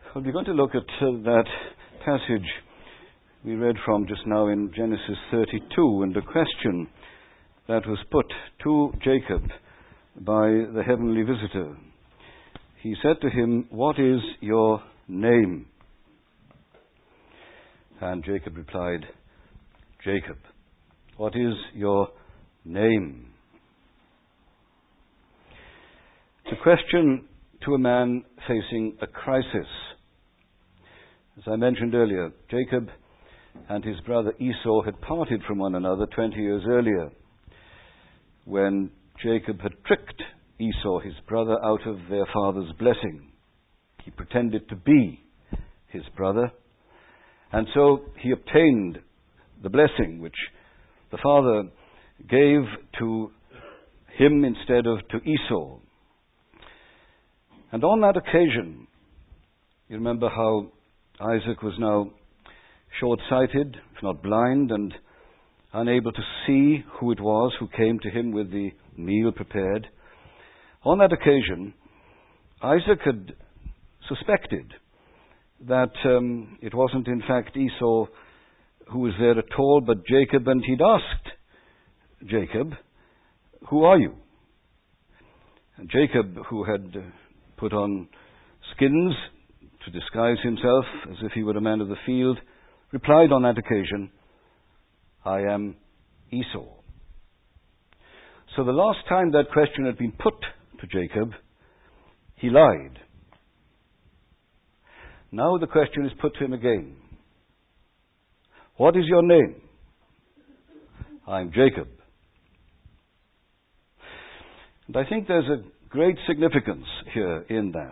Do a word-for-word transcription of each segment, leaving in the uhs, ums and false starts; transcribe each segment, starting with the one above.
Well, we're going to look at uh, that passage we read from just now in Genesis thirty-two, and the question that was put to Jacob by the heavenly visitor. He said to him, "What is your name?" And Jacob replied, "Jacob." What is your name? It's a question to a man facing a crisis. As I mentioned earlier, Jacob and his brother Esau had parted from one another twenty years earlier, when Jacob had tricked Esau, his brother, out of their father's blessing. He pretended to be his brother, and so he obtained the blessing which the father gave to him instead of to Esau. And on that occasion, you remember how Isaac was now short-sighted, if not blind, and unable to see who it was who came to him with the meal prepared. On that occasion, Isaac had suspected that um, it wasn't in fact Esau who was there at all, but Jacob, and he'd asked Jacob, "Who are you?" And Jacob, who had uh, put on skins to disguise himself as if he were a man of the field, replied on that occasion, "I am Esau." So the last time that question had been put to Jacob, he lied. Now the question is put to him again. "What is your name?" "I'm Jacob." And I think there's a great significance here in that.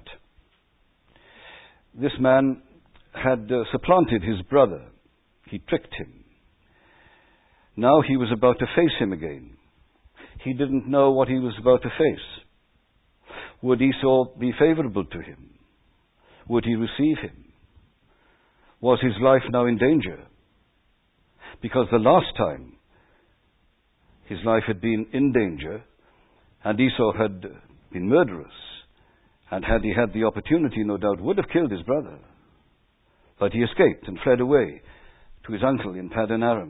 This man had uh, supplanted his brother. He tricked him. Now he was about to face him again. He didn't know what he was about to face. Would Esau be favorable to him? Would he receive him? Was his life now in danger? Because the last time his life had been in danger, and Esau had been murderous, and had he had the opportunity, no doubt would have killed his brother. But he escaped and fled away to his uncle in Paddan Aram.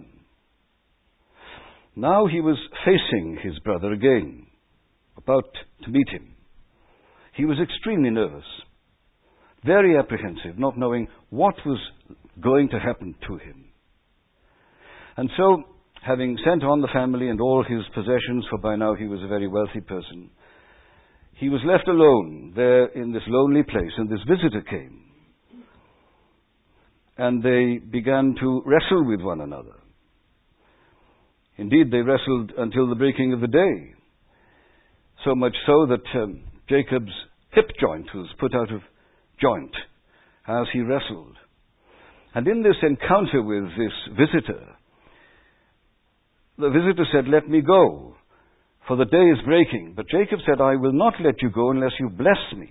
Now he was facing his brother again, about to meet him. He was extremely nervous, very apprehensive, not knowing what was going to happen to him. And so, having sent on the family and all his possessions, for by now he was a very wealthy person, he was left alone there in this lonely place, and this visitor came. And they began to wrestle with one another. Indeed, they wrestled until the breaking of the day, so much so that um, Jacob's hip joint was put out of joint as he wrestled. And in this encounter with this visitor, the visitor said, "Let me go, for the day is breaking." But Jacob said, "I will not let you go unless you bless me."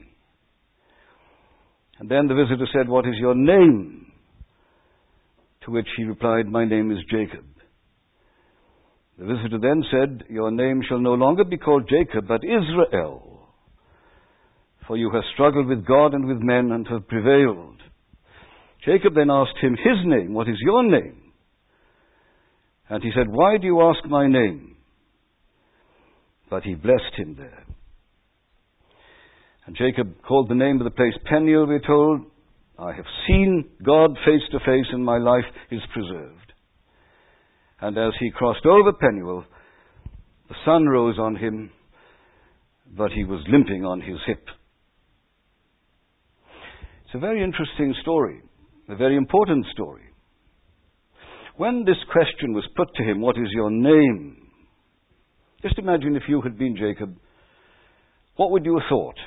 And then the visitor said, "What is your name?" To which he replied, "My name is Jacob." The visitor then said, "Your name shall no longer be called Jacob, but Israel, for you have struggled with God and with men and have prevailed." Jacob then asked him his name, "What is your name?" And he said, "Why do you ask my name?" But he blessed him there. And Jacob called the name of the place Peniel, we're told. I have seen God face to face, and my life is preserved. And as he crossed over Peniel, the sun rose on him, but he was limping on his hip. It's a very interesting story, a very important story. When this question was put to him, "What is your name?" Just imagine if you had been Jacob, what would you have thought?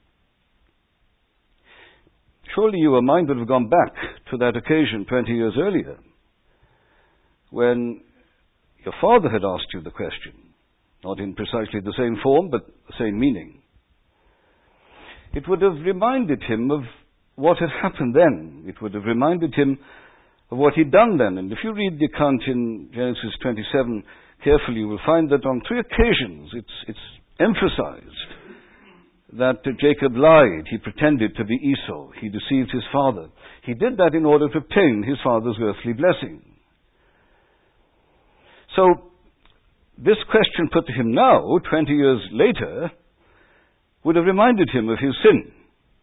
Surely your mind would have gone back to that occasion twenty years earlier, when your father had asked you the question, not in precisely the same form, but the same meaning. It would have reminded him of what had happened then. It would have reminded him of what he'd done then. And if you read the account in Genesis twenty-seven carefully, you will find that on three occasions it's, it's emphasized that uh, Jacob lied. He pretended to be Esau. He deceived his father. He did that in order to obtain his father's earthly blessing. So, this question put to him now, twenty years later, would have reminded him of his sin.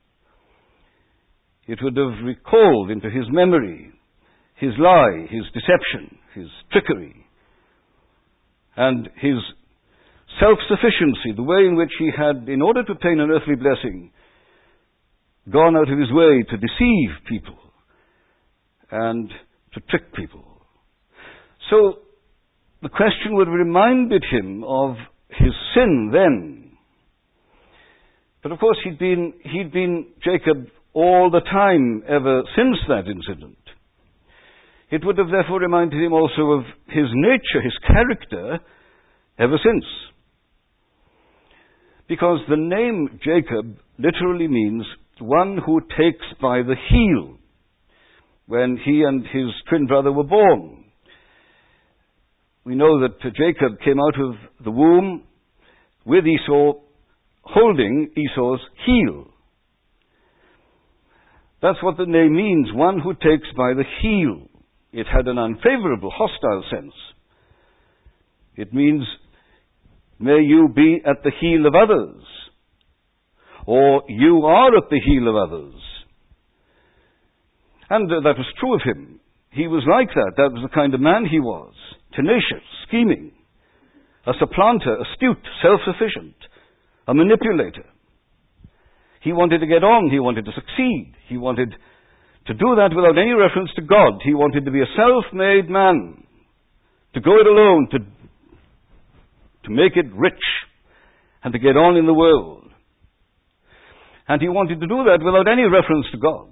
It would have recalled into his memory his lie, his deception, his trickery, and his self-sufficiency, the way in which he had, in order to obtain an earthly blessing, gone out of his way to deceive people and to trick people. So, the question would have reminded him of his sin then. But of course he'd been, he'd been Jacob all the time ever since that incident. It would have therefore reminded him also of his nature, his character, ever since. Because the name Jacob literally means one who takes by the heel, when he and his twin brother were born. We know that Jacob came out of the womb with Esau, holding Esau's heel. That's what the name means, one who takes by the heel. It had an unfavorable, hostile sense. It means, may you be at the heel of others, or you are at the heel of others. And uh, that was true of him. He was like that. That was the kind of man he was. Tenacious, scheming, a supplanter, astute, self-sufficient, a manipulator. He wanted to get on. He wanted to succeed. He wanted to do that without any reference to God. He wanted to be a self-made man, to go it alone, to, to make it rich, and to get on in the world. And he wanted to do that without any reference to God.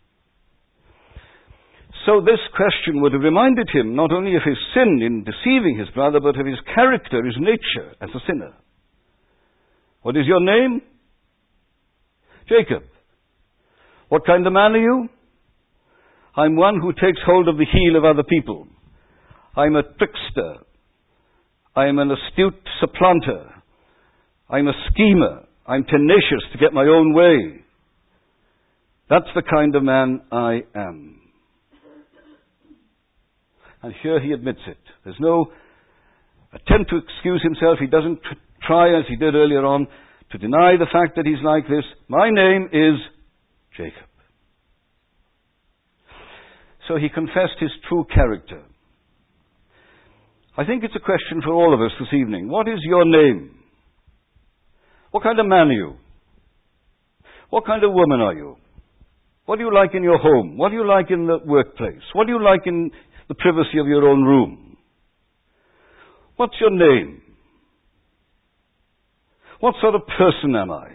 So this question would have reminded him not only of his sin in deceiving his brother, but of his character, his nature as a sinner. What is your name? Jacob. What kind of man are you? I'm one who takes hold of the heel of other people. I'm a trickster. I'm an astute supplanter. I'm a schemer. I'm tenacious to get my own way. That's the kind of man I am. And here he admits it. There's no attempt to excuse himself. He doesn't t- try, as he did earlier on, to deny the fact that he's like this. My name is Jacob. So he confessed his true character. I think it's a question for all of us this evening. What is your name? What kind of man are you? What kind of woman are you? What do you like in your home? What do you like in the workplace? What do you like in the privacy of your own room? What's your name? What sort of person am I?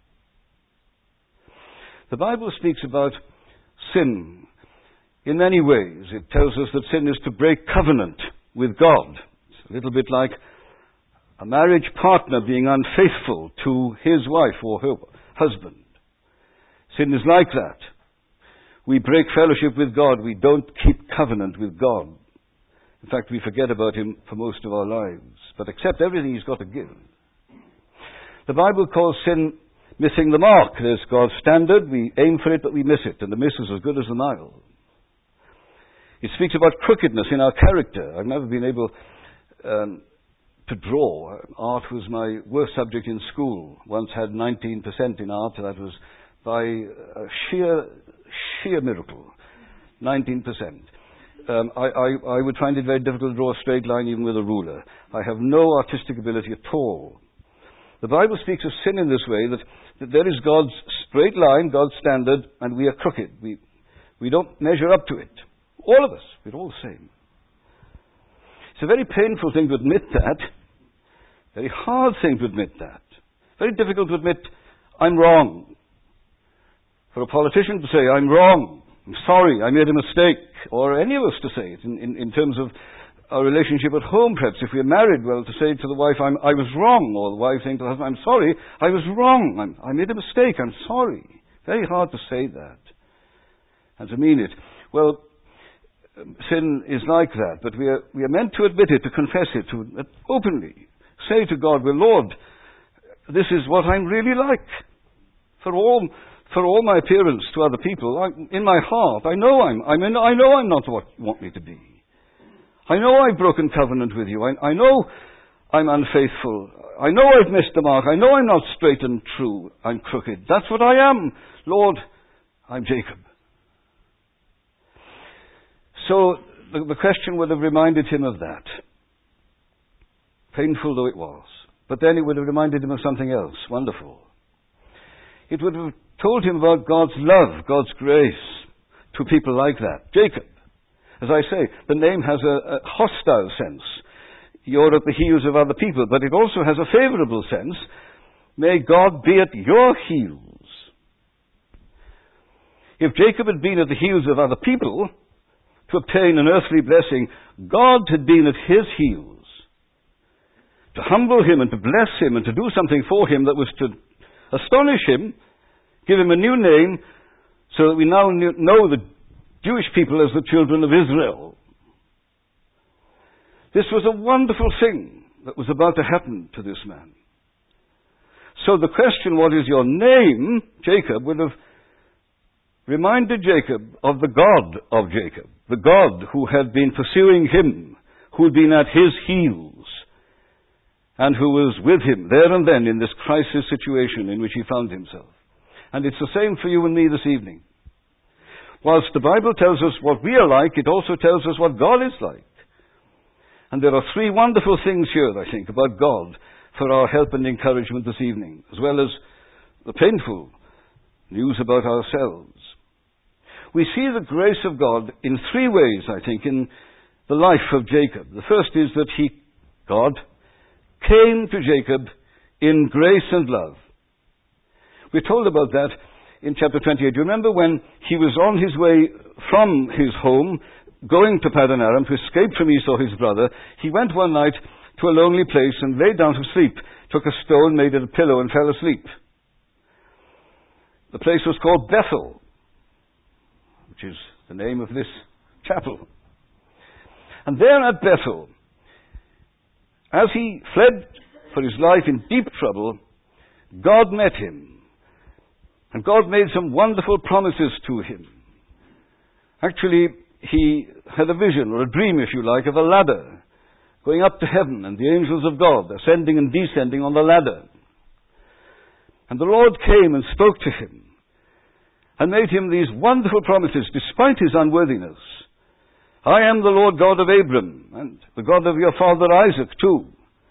The Bible speaks about sin in many ways. It tells us that sin is to break covenant with God. It's a little bit like a marriage partner being unfaithful to his wife or her husband. Sin is like that. We break fellowship with God. We don't keep covenant with God. In fact, we forget about him for most of our lives, but accept everything he's got to give. The Bible calls sin missing the mark. There's God's standard. We aim for it, but we miss it, and the miss is as good as the mile. It speaks about crookedness in our character. I've never been able um, to draw. Art was my worst subject in school. Once had nineteen percent in art. That was by a sheer, sheer miracle. nineteen percent. Um, I, I, I would find it very difficult to draw a straight line even with a ruler. I have no artistic ability at all. The Bible speaks of sin in this way, that, that there is God's straight line, God's standard, and we are crooked. We, we don't measure up to it. All of us, we're all the same. It's a very painful thing to admit that. Very hard thing to admit that. Very difficult to admit, I'm wrong. For a politician to say, I'm wrong, I'm sorry, I made a mistake, or any of us to say it in, in, in terms of our relationship at home, perhaps. If we're married, well, to say to the wife, I'm, I was wrong, or the wife saying to the husband, I'm sorry, I was wrong, I'm, I made a mistake, I'm sorry. Very hard to say that and to mean it. Well, sin is like that, but we are, we are meant to admit it, to confess it, to uh, openly say to God, well, Lord, this is what I'm really like. For all, for all my appearance to other people, I, in my heart, I know I'm, I'm in, I know I'm not what you want me to be. I know I've broken covenant with you. I, I know I'm unfaithful. I know I've missed the mark. I know I'm not straight and true. I'm crooked. That's what I am. Lord, I'm Jacob. So the, the question would have reminded him of that. Painful though it was. But then it would have reminded him of something else. Wonderful. It would have told him about God's love, God's grace to people like that. Jacob. As I say, the name has a, a hostile sense. You're at the heels of other people, but it also has a favorable sense. May God be at your heels. If Jacob had been at the heels of other people to obtain an earthly blessing, God had been at his heels to humble him and to bless him and to do something for him that was to astonish him, give him a new name, so that we now know the Jewish people as the children of Israel. This was a wonderful thing that was about to happen to this man. So the question, what is your name, Jacob, would have reminded Jacob of the God of Jacob, the God who had been pursuing him, who had been at his heels, and who was with him there and then in this crisis situation in which he found himself. And it's the same for you and me this evening. Whilst the Bible tells us what we are like, it also tells us what God is like. And there are three wonderful things here, I think, about God for our help and encouragement this evening, as well as the painful news about ourselves. We see the grace of God in three ways, I think, in the life of Jacob. The first is that he, God, came to Jacob in grace and love. We're told about that in chapter twenty-eight. Do you remember when he was on his way from his home, going to Paddan Aram to escape from Esau his brother? He went one night to a lonely place and lay down to sleep, took a stone, made it a pillow, and fell asleep. The place was called Bethel, which is the name of this chapel. And there at Bethel, as he fled for his life in deep trouble, God met him. And God made some wonderful promises to him. Actually, he had a vision, or a dream, if you like, of a ladder going up to heaven, and the angels of God ascending and descending on the ladder. And the Lord came and spoke to him, and made him these wonderful promises, despite his unworthiness. I am the Lord God of Abram, and the God of your father Isaac too.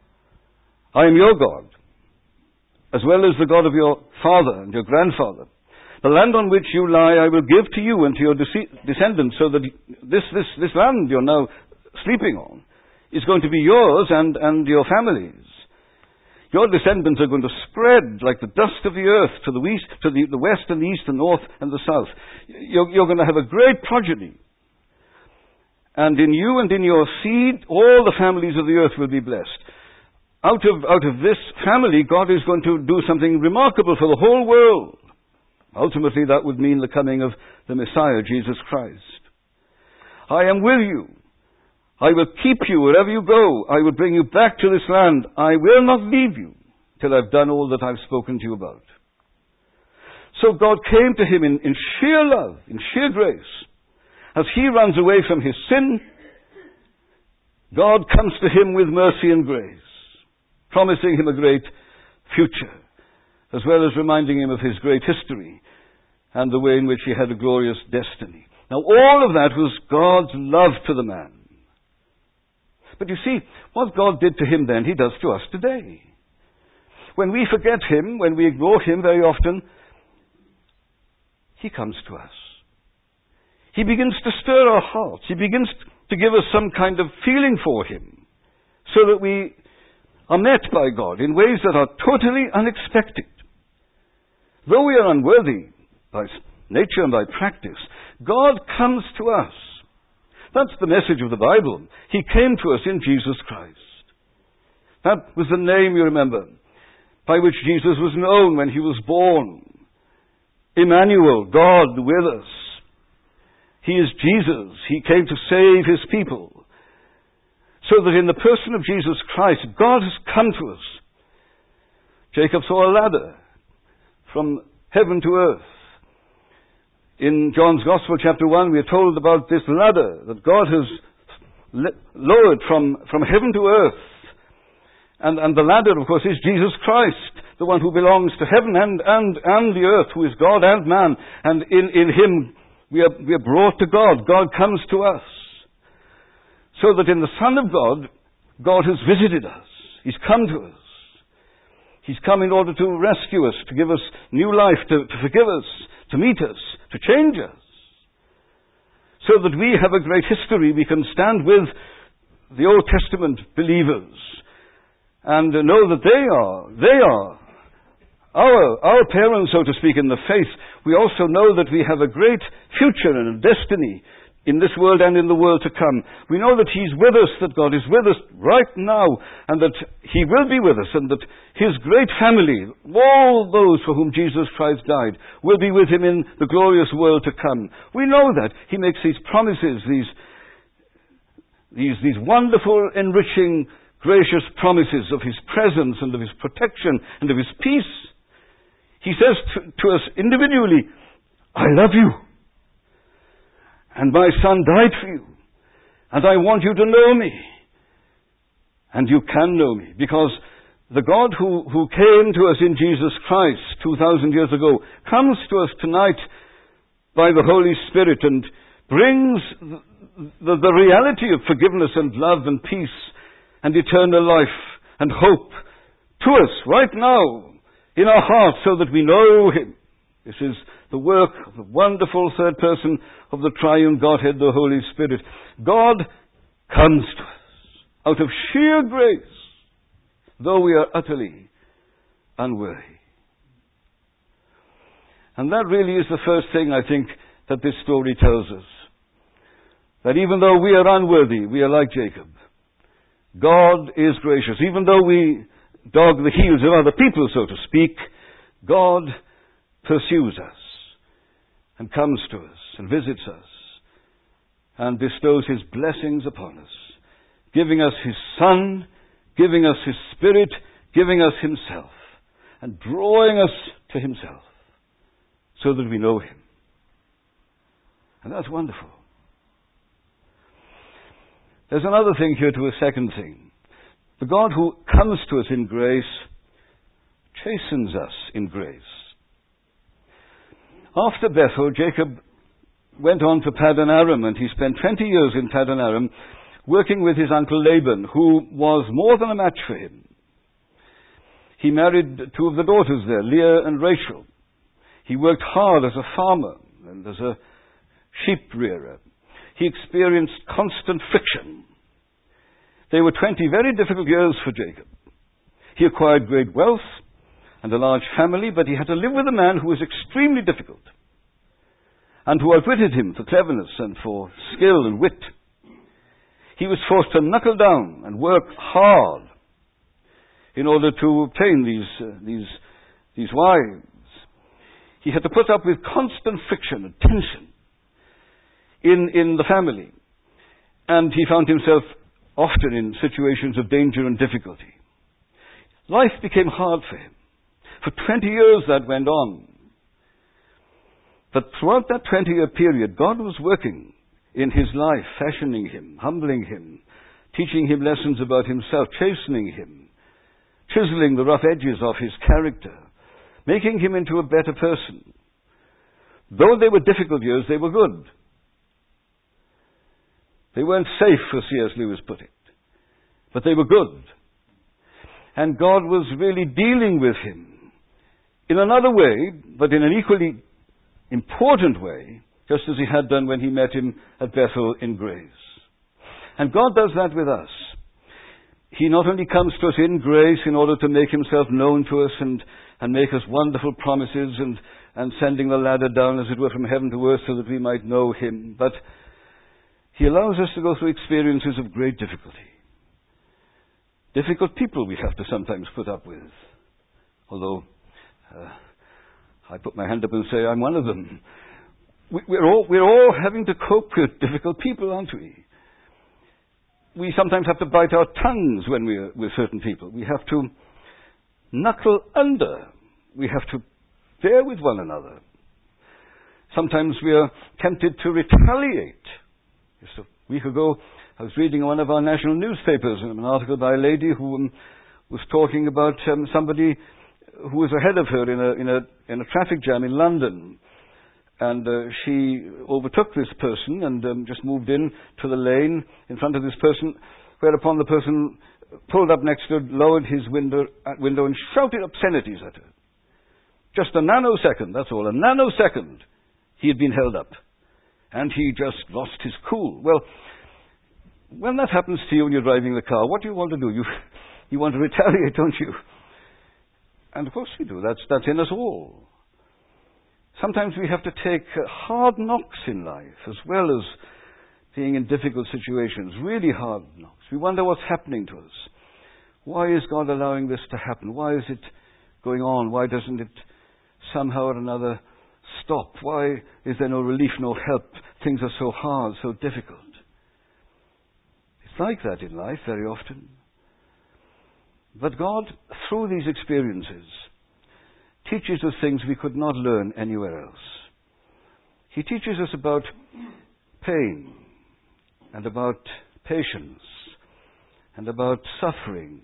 I am your God, as well as the God of your father and your grandfather. The land on which you lie I will give to you and to your descendants, so that this, this, this land you're now sleeping on is going to be yours and, and your families. Your descendants are going to spread like the dust of the earth to the west, to the, the west and the east, the north and the south. You're, you're going to have a great progeny. And in you and in your seed, all the families of the earth will be blessed. Out of, out of this family, God is going to do something remarkable for the whole world. Ultimately, that would mean the coming of the Messiah, Jesus Christ. I am with you. I will keep you wherever you go. I will bring you back to this land. I will not leave you till I've done all that I've spoken to you about. So God came to him in, in sheer love, in sheer grace. As he runs away from his sin, God comes to him with mercy and grace, promising him a great future, as well as reminding him of his great history and the way in which he had a glorious destiny. Now, all of that was God's love to the man. But you see, what God did to him then, he does to us today. When we forget him, when we ignore him very often, he comes to us. He begins to stir our hearts. He begins to give us some kind of feeling for him, so that we are met by God in ways that are totally unexpected. Though we are unworthy by nature and by practice, God comes to us. That's the message of the Bible. He came to us in Jesus Christ. That was the name, you remember, by which Jesus was known when he was born. Emmanuel, God with us. He is Jesus. He came to save his people. So that in the person of Jesus Christ, God has come to us. Jacob saw a ladder from heaven to earth. In John's Gospel, chapter one, we are told about this ladder that God has lowered from, from heaven to earth. And, and the ladder, of course, is Jesus Christ, the one who belongs to heaven and, and, and the earth, who is God and man. And in, in him we are, we are brought to God. God comes to us. So that in the Son of God, God has visited us. He's come to us. He's come in order to rescue us, to give us new life, to, to forgive us, to meet us, to change us. So that we have a great history. We can stand with the Old Testament believers and know that they are, they are our, our parents, so to speak, in the faith. We also know that we have a great future and a destiny in this world and in the world to come. We know that He's with us, that God is with us right now, and that He will be with us, and that His great family, all those for whom Jesus Christ died, will be with Him in the glorious world to come. We know that. He makes these promises, these, these, these wonderful, enriching, gracious promises of His presence and of His protection and of His peace. He says to, to us individually, I love you. And my Son died for you. And I want you to know me. And you can know me. Because the God who, who came to us in Jesus Christ two thousand years ago comes to us tonight by the Holy Spirit and brings the, the, the reality of forgiveness and love and peace and eternal life and hope to us right now in our hearts so that we know Him. This is the work of the wonderful third person of the triune Godhead, the Holy Spirit. God comes to us out of sheer grace, though we are utterly unworthy. And that really is the first thing, I think, that this story tells us. That even though we are unworthy, we are like Jacob. God is gracious. Even though we dog the heels of other people, so to speak, God pursues us and comes to us and visits us and bestows His blessings upon us, giving us His Son, giving us His Spirit, giving us Himself, and drawing us to Himself so that we know Him. And that's wonderful. There's another thing here to a second thing. The God who comes to us in grace chastens us in grace. After Bethel, Jacob went on to Paddan Aram, and he spent twenty years in Paddan Aram working with his uncle Laban, who was more than a match for him. He married two of the daughters there, Leah and Rachel. He worked hard as a farmer and as a sheep rearer. He experienced constant friction. They were twenty very difficult years for Jacob. He acquired great wealth and a large family, but he had to live with a man who was extremely difficult and who outwitted him for cleverness and for skill and wit. He was forced to knuckle down and work hard in order to obtain these, uh, these, these wives. He had to put up with constant friction and tension in, in the family. And he found himself often in situations of danger and difficulty. Life became hard for him. For twenty years that went on. But throughout that twenty-year period, God was working in his life, fashioning him, humbling him, teaching him lessons about himself, chastening him, chiseling the rough edges of his character, making him into a better person. Though they were difficult years, they were good. They weren't safe, as C S Lewis put it, but they were good. And God was really dealing with him in another way, but in an equally important way, just as he had done when he met him at Bethel in grace. And God does that with us. He not only comes to us in grace in order to make himself known to us and, and make us wonderful promises and, and sending the ladder down, as it were, from heaven to earth so that we might know him, but he allows us to go through experiences of great difficulty. Difficult people we have to sometimes put up with. Although, uh, I put my hand up and say I'm one of them. We, we're, all, we're all having to cope with difficult people, aren't we? We sometimes have to bite our tongues when we're with certain people. We have to knuckle under. We have to fair with one another. Sometimes we are tempted to retaliate. Just a week ago, I was reading one of our national newspapers, an article by a lady who um, was talking about um, somebody who was ahead of her in a, in a, in a traffic jam in London. And uh, she overtook this person and um, just moved in to the lane in front of this person, whereupon the person pulled up next to her, lowered his window, uh, window and shouted obscenities at her. Just a nanosecond, that's all, a nanosecond. He had been held up. And he just lost his cool. Well, when that happens to you when you're driving the car, what do you want to do? You, you want to retaliate, don't you? And of course we do. That's, that's in us all. Sometimes we have to take uh, hard knocks in life as well as being in difficult situations, really hard knocks. We wonder what's happening to us. Why is God allowing this to happen? Why is it going on? Why doesn't it somehow or another stop? Why is there no relief, no help? Things are so hard, so difficult. It's like that in life very often. But God, through these experiences, teaches us things we could not learn anywhere else. He teaches us about pain and about patience and about suffering.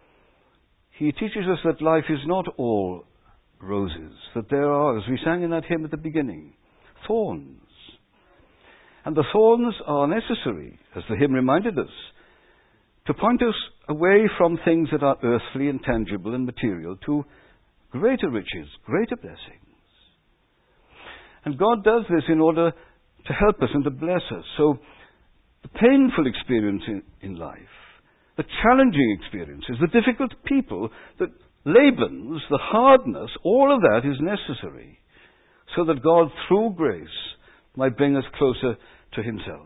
He teaches us that life is not all roses, that there are, as we sang in that hymn at the beginning, thorns. And the thorns are necessary, as the hymn reminded us, to point us away from things that are earthly and tangible and material to greater riches, greater blessings. And God does this in order to help us and to bless us. So the painful experience in, in life, the challenging experiences, the difficult people, the Laban's, the hardness, all of that is necessary so that God, through grace, might bring us closer to himself.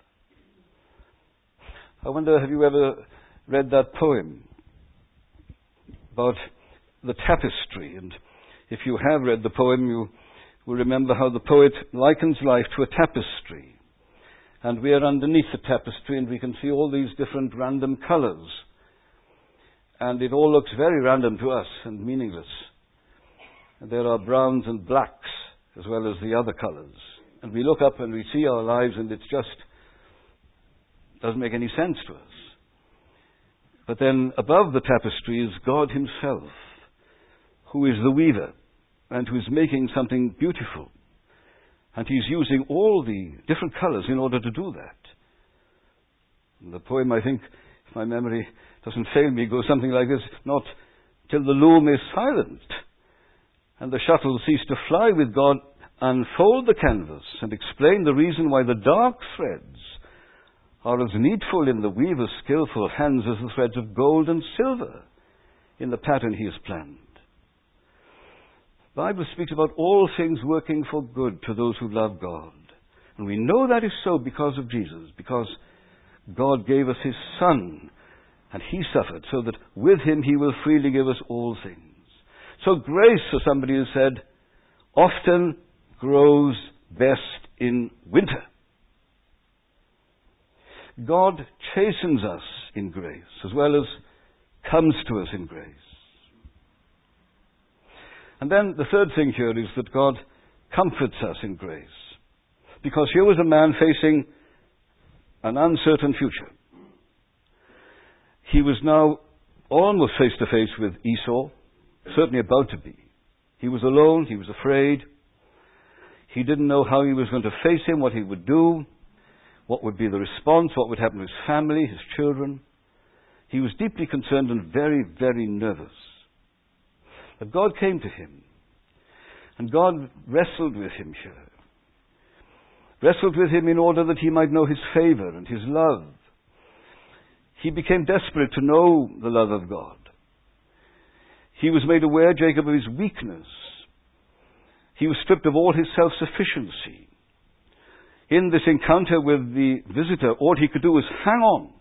I wonder, have you ever read that poem about the tapestry? And if you have read the poem, you will remember how the poet likens life to a tapestry. And we are underneath the tapestry and we can see all these different random colours. And it all looks very random to us and meaningless. And there are browns and blacks as well as the other colours. And we look up and we see our lives and it just doesn't make any sense to us. But then above the tapestry is God himself, who is the weaver and who is making something beautiful. And he's using all the different colours in order to do that. And the poem, I think, if my memory doesn't fail me, goes something like this: not till the loom is silent and the shuttle cease to fly with God, unfold the canvas and explain the reason why the dark threads are as needful in the weaver's skillful hands as the threads of gold and silver in the pattern he has planned. The Bible speaks about all things working for good to those who love God. And we know that is so because of Jesus, because God gave us his Son, and he suffered, so that with him he will freely give us all things. So grace, as somebody has said, often grows best in winter. God chastens us in grace, as well as comes to us in grace. And then the third thing here is that God comforts us in grace. Because here was a man facing an uncertain future. He was now almost face to face with Esau, certainly about to be. He was alone, he was afraid. He didn't know how he was going to face him, what he would do, what would be the response, what would happen to his family, his children. He was deeply concerned and very, very nervous. But God came to him, and God wrestled with him here. Wrestled with him in order that he might know his favor and his love. He became desperate to know the love of God. He was made aware, Jacob, of his weakness. He was stripped of all his self-sufficiency. In this encounter with the visitor, all he could do was hang on.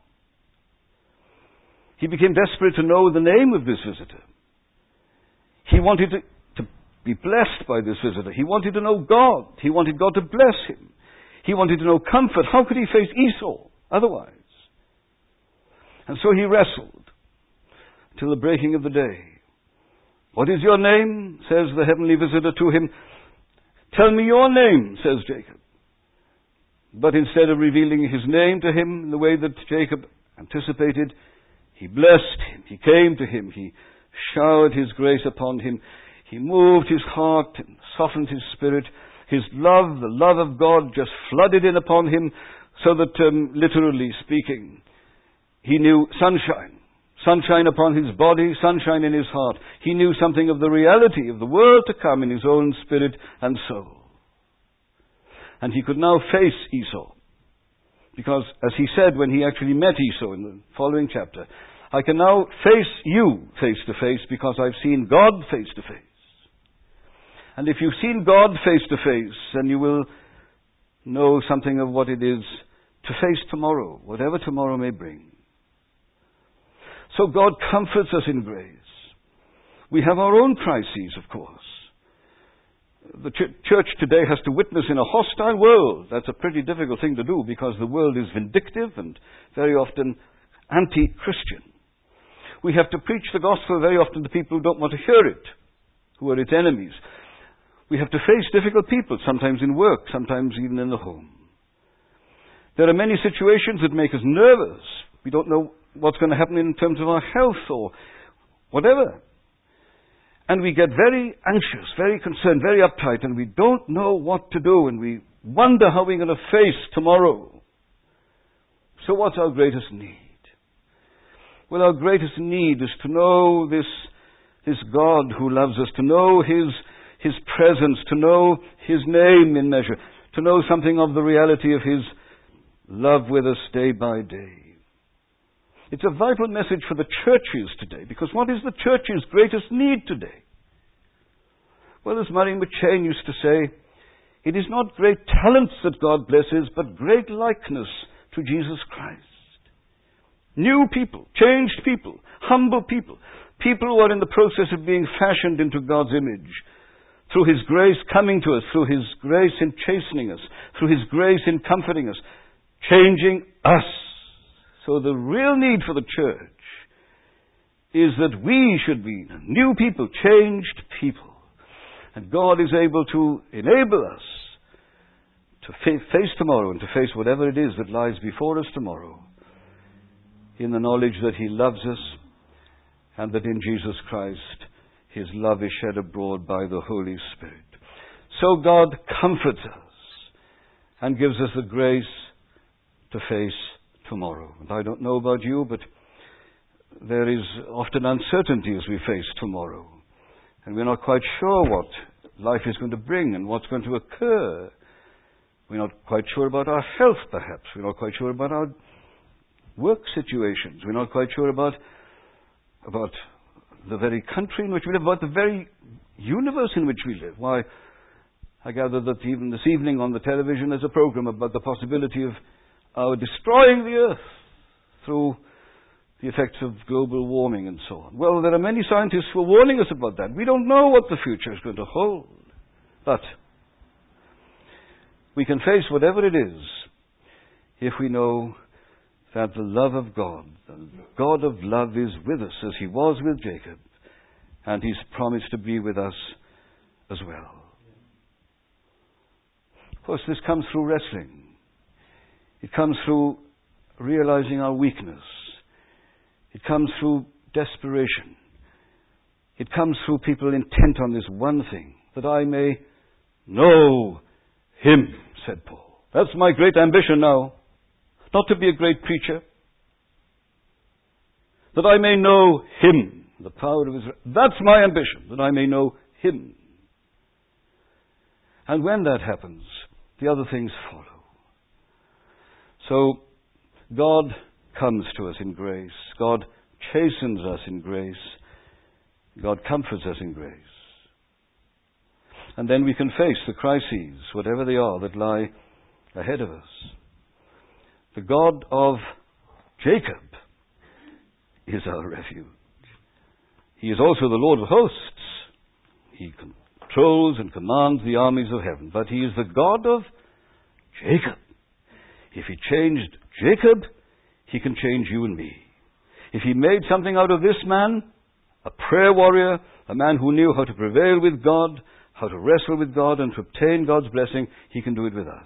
He became desperate to know the name of this visitor. He wanted to, to be blessed by this visitor. He wanted to know God. He wanted God to bless him. He wanted to know comfort. How could he face Esau otherwise? And so he wrestled till the breaking of the day. "What is your name?" says the heavenly visitor to him. "Tell me your name," says Jacob. But instead of revealing his name to him in the way that Jacob anticipated, he blessed him. He came to him. He showered his grace upon him. He moved his heart and softened his spirit. His love, the love of God, just flooded in upon him, so that, um, literally speaking, he knew sunshine. Sunshine upon his body, sunshine in his heart. He knew something of the reality of the world to come in his own spirit and soul. And he could now face Esau. Because, as he said when he actually met Esau in the following chapter, "I can now face you face to face because I've seen God face to face." And if you've seen God face to face, then you will know something of what it is to face tomorrow, whatever tomorrow may bring. So God comforts us in grace. We have our own crises, of course. The ch- church today has to witness in a hostile world. That's a pretty difficult thing to do because the world is vindictive and very often anti-Christian. We have to preach the gospel very often to people who don't want to hear it, who are its enemies. We have to face difficult people, sometimes in work, sometimes even in the home. There are many situations that make us nervous. We don't know what's going to happen in terms of our health or whatever. And we get very anxious, very concerned, very uptight, and we don't know what to do, and we wonder how we're going to face tomorrow. So what's our greatest need? Well, our greatest need is to know this, this God who loves us, to know His, His presence, to know His name in measure, to know something of the reality of His love with us day by day. It's a vital message for the churches today, because what is the church's greatest need today? Well, as Marion McChain used to say, it is not great talents that God blesses, but great likeness to Jesus Christ. New people, changed people, humble people, people who are in the process of being fashioned into God's image, through His grace coming to us, through His grace in chastening us, through His grace in comforting us, changing us. So the real need for the church is that we should be new people, changed people. And God is able to enable us to fa- face tomorrow and to face whatever it is that lies before us tomorrow in the knowledge that He loves us and that in Jesus Christ His love is shed abroad by the Holy Spirit. So God comforts us and gives us the grace to face tomorrow. And I don't know about you, but there is often uncertainty as we face tomorrow. And we're not quite sure what life is going to bring and what's going to occur. We're not quite sure about our health, perhaps. We're not quite sure about our work situations. We're not quite sure about, about the very country in which we live, about the very universe in which we live. Why, I gather that even this evening on the television there's a program about the possibility of our destroying the earth through the effects of global warming and so on. Well, there are many scientists who are warning us about that. We don't know what the future is going to hold. But we can face whatever it is if we know that the love of God, the God of love, is with us as He was with Jacob, and He's promised to be with us as well. Of course, this comes through wrestling. It comes through realizing our weakness. It comes through desperation. It comes through people intent on this one thing, that I may know Him, said Paul. That's my great ambition now. Not to be a great preacher. That I may know Him, the power of His... That's my ambition, that I may know Him. And when that happens, the other things follow. So, God comes to us in grace. God chastens us in grace. God comforts us in grace. And then we can face the crises, whatever they are, that lie ahead of us. The God of Jacob is our refuge. He is also the Lord of hosts. He controls and commands the armies of heaven. But He is the God of Jacob. If He changed Jacob, He can change you and me. If He made something out of this man, a prayer warrior A man who knew how to prevail with God, how to wrestle with God, and to obtain God's blessing. He can do it with us.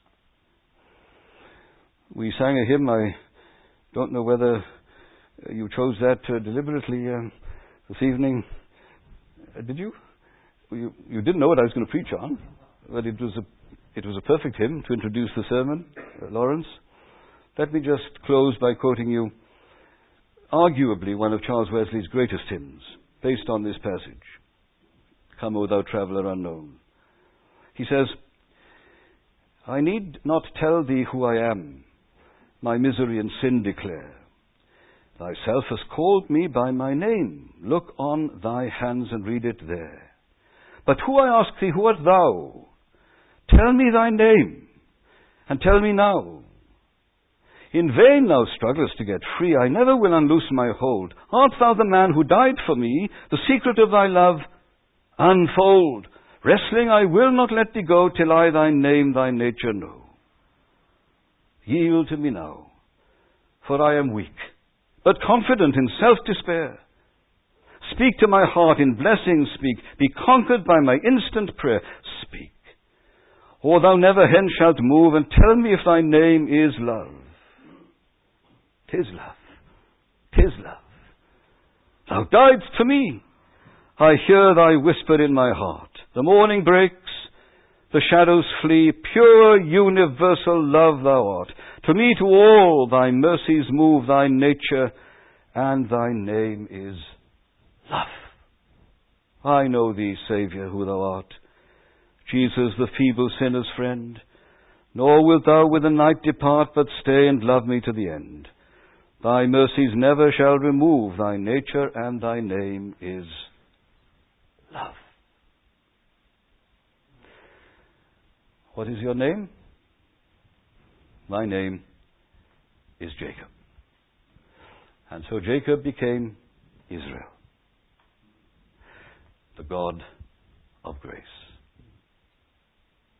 We sang a hymn. I don't know whether you chose that uh, deliberately uh, this evening. Uh, did you? you? You didn't know what I was going to preach on, but it was a it was a perfect hymn to introduce the sermon, uh, Lawrence. Let me just close by quoting you arguably one of Charles Wesley's greatest hymns, based on this passage. Come, O thou traveller unknown. He says, I need not tell thee who I am, my misery and sin declare. Thyself hast called me by my name. Look on thy hands and read it there. But who, I ask thee, who art thou? Tell me thy name, and tell me now. In vain thou strugglest to get free. I never will unloose my hold. Art thou the man who died for me? The secret of thy love unfold. Wrestling I will not let thee go till I thy name, thy nature know. Yield to me now, for I am weak, but confident in self-despair. Speak to my heart, in blessings speak. Be conquered by my instant prayer. Speak, or thou never hence shalt move, and tell me if thy name is love. 'Tis love, 'tis love. Thou diedst for me. I hear thy whisper in my heart. The morning breaks, the shadows flee. Pure, universal love thou art. To me, to all, thy mercies move. Thy nature and thy name is love. I know thee, Saviour, who thou art. Jesus, the feeble sinner's friend. Nor wilt thou with the night depart, but stay and love me to the end. Thy mercies never shall remove. Thy nature and thy name is love. What is your name? My name is Jacob. And so Jacob became Israel, the God of grace.